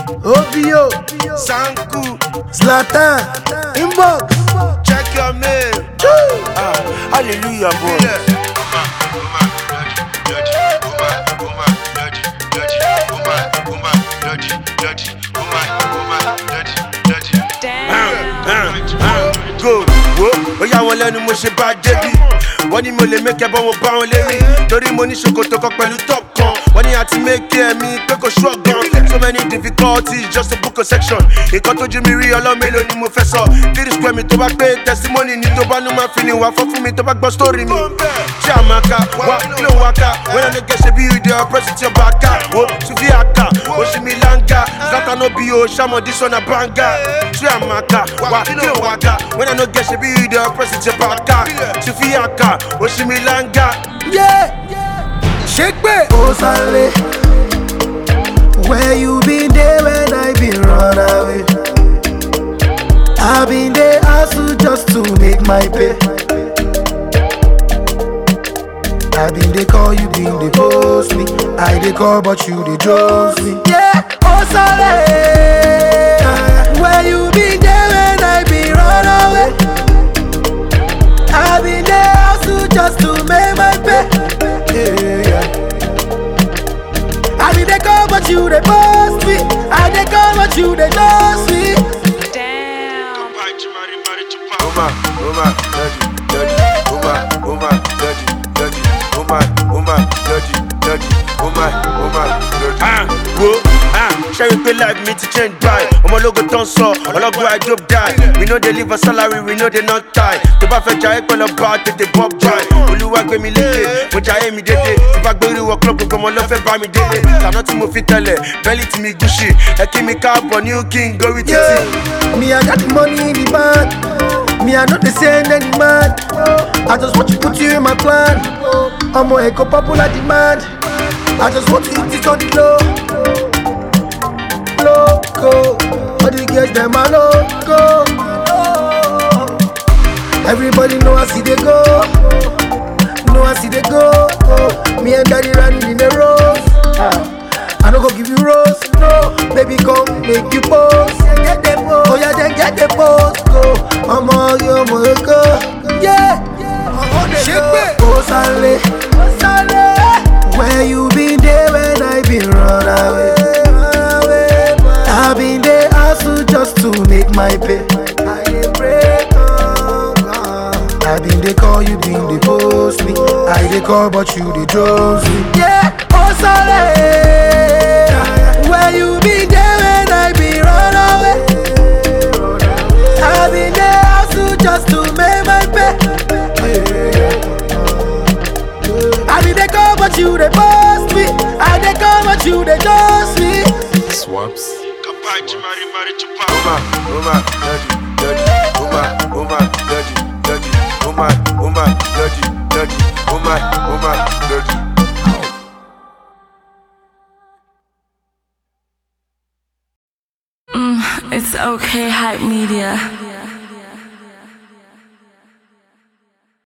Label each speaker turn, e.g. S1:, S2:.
S1: Ovio,
S2: Sanku,
S1: Zlatan, Inbox.
S2: check your mail. Hallelujah, boy. Go, wo, oya wọn lẹ́nu mo ṣe bá débi. Wọ́n ní mo lè mẹ́kẹ́ bọ́ mo bá wọn lérí. Torí mo ní ṣòkòtò kan pẹ̀lú top kan. Wọ́n ní àti mẹ́kẹ́ mi pé kò ṣọ́gàn. So many difficulties just to book a section. Nǹkan tójú mi rí ọlọ́mẹ́lò ni mo fẹ́ sọ. 3 square mi tó bá pé testimony ni tó bá nu máa fi ni wà fọ́ fún mi tó bá gbọ́ story mi. Chiamaka, wa kilo waka. When I no get ṣe bí you dey oppress it your baka. Wo Sufi aka, Oshimilanga. Zlatan no be o, Shamo this one a banga. Chiamaka, wa kilo waka. When I no get ṣe bí you dey oppress it your baka. Sufi aka, Oshimilanga.
S1: Yeah, shake me. Osale, where you been there when I been run away? I been there hustle just to make my pay. I been they call, you been they post me. I they call, but you they trust me. Yeah, Osale, where you been there when I been run away? I been there hustle just to make my pay. Yeah. I been they call, but you they post me. I they call, but you they trust me.
S2: Oma, dirty, Oma, dirty, Oma, dirty, Oma, sharing pay life me to change by. I'm a logo ton so, logo I job die. We know they live a salary, we know they not tie. To ba fe jai pẹ̀lú ba tètè bob dry. Olúwa gbé mi lékè, mo jayé mi dédé. Tí bá gbérí wọ club gbogbo ọmọ ló fẹ́ bá mi délé. Tàná tí mo fi tẹ́lẹ̀, belly tí mi Gucci. Ẹ kí mi káàbọ̀ new king gorí títì.
S1: Me I got the money in the bank. Me I not the same any man. I just want to put you in my plan. I'm a eco popular demand. I just want to hit it on the low. Loco, all the girls them a loco. Everybody know I see they go. Know I see they go. Me and daddy running in the road. I don't go give you rose, no. Baby, come make you pose. Get the pose. Oh yeah, then get the pose. Go, mama, you wanna go? Yeah. Shake me. Osale, where you been there when I been run away? I been there hustle just to make my pay. I been they call, you been they post me. I they call, but you they trust me. Yeah, Osale, where you been there when I been run away? I been there hustle just to make my pay. I been they call, but you they post me. I they call, but you they trust me.
S3: Swaps.
S2: Oma, dirty.
S4: It's okay, hype media.